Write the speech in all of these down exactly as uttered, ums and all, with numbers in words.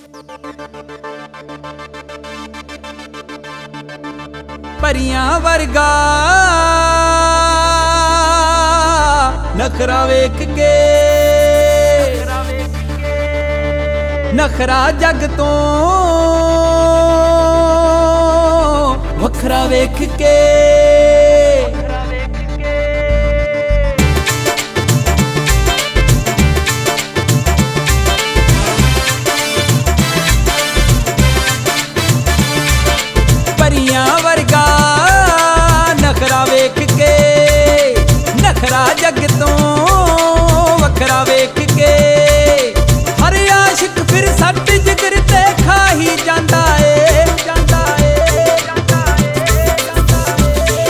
परियां वर्गा नखरा वेख के, नखरा जग तो वखरा वेख के। परियां वर्गा नखरा वेख के, नखरा जग तो वखरा वेख के। हर आशिक फिर सट जिगर ते खा ही जांदा ए, जांदा ए, जांदा ए।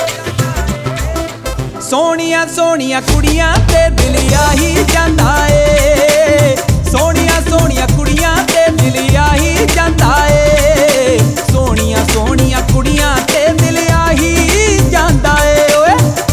सोहणियां सोहणियां कुड़ियां ते दिल आही जांदा ए, सोहणियां सोहणियां कुड़ियां ते दिल आही जांदा ए। सोहणियां सोहणियां कुड़ियां ते दिल आही जांदा ए ओए।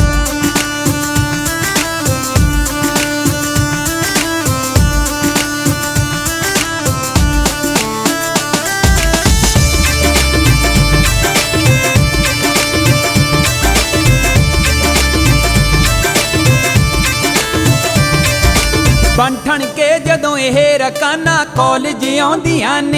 बन ठन के जदों एह रकाना कॉलेज आउंदियां ने,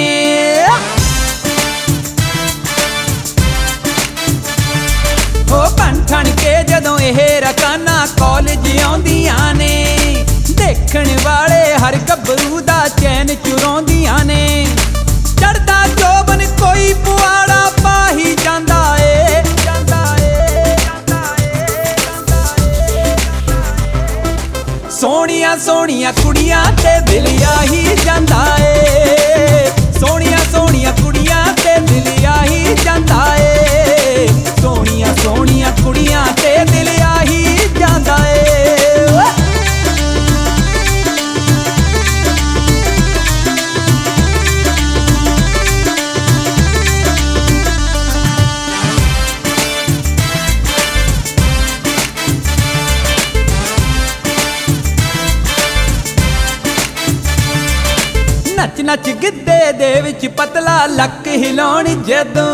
हो बन ठन के जदों एह रकाना कॉलेज आउंदियां ने। देखण वाले हर गभरू दा चैन चुराउंदियां ने। चढ़दा चोबन कोई पुआड़ा पा ही जांदा ए, जांदा ए, जांदा ए, जांदा ए। सोहणियां सोहणियां कुड़ियां ते दिल आही जांदा ए, सोहणियां सोहणियां कुड़ियां ते दिल आही जांदा ए। सोहणियां सोहणियां कुड़ियां ते दिल आही जांदा ए। नच नच गिद्धे दे विच पतला लक हिलाउण जदों,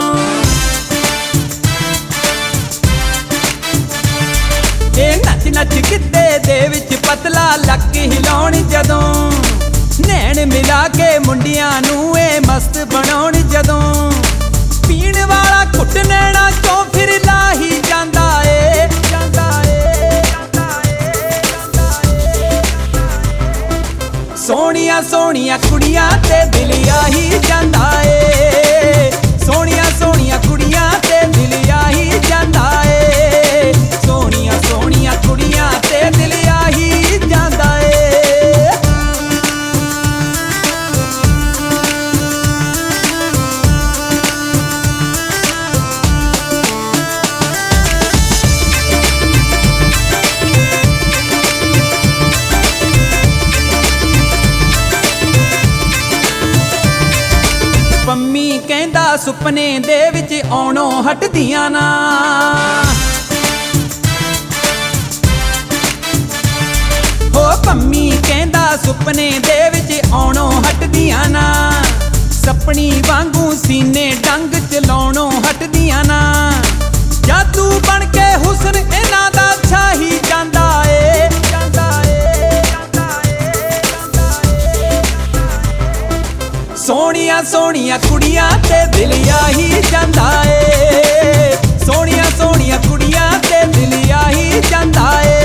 ए नच नच गिद्धे दे विच पतला लक हिलाउण जदों। नैन मिला के मुंडियां नूं ए मस्त बनाउण जदों। पीण वाला घुट नैना चों फिर लाही जांदा ए, जांदा ए, जांदा ए, जांदा ए। सोहणियां सोहणियां कुड़ियां ते दिल आही जांदा ए, सोहणियां सोहणियां कुड़ियां ते दिल आही जांदा ए। सोहणियां सोहणियां कुड़ियां ते दिल आही जांदा ए। ਪੰਮੀ ਕਹਿੰਦਾ ਸੁਪਨੇ ਦੇ ਵਿੱਚ ਆਉਣੋਂ ਹਟਦੀਆਂ ਨਾ, ਹੋ ਪੰਮੀ ਕਹਿੰਦਾ ਸੁਪਨੇ ਦੇ ਵਿੱਚ ਆਉਣੋਂ ਹਟਦੀਆਂ ਨਾ। ਸਪਣੀ ਵਾਂਗੂ ਸੀਨੇ ਡੰਗ ਚਲਾਉਣੋਂ ਹਟਦੀਆਂ ਨਾ। ਜਾਦੂ ਬਣ ਕੇ ਹੁਸਨ ਇਹਨਾਂ ਦਾ ਛਾਹੀ ਜਾਂਦਾ ਏ, ਜਾਂਦਾ ਏ, ਜਾਂਦਾ ਏ, ਜਾਂਦਾ ਏ। सोहणियां सोहणियां कुड़ियां ते दिल आही जांदा ए, सोहणियां सोहणियां कुड़ियां ते दिल आही जांदा ए।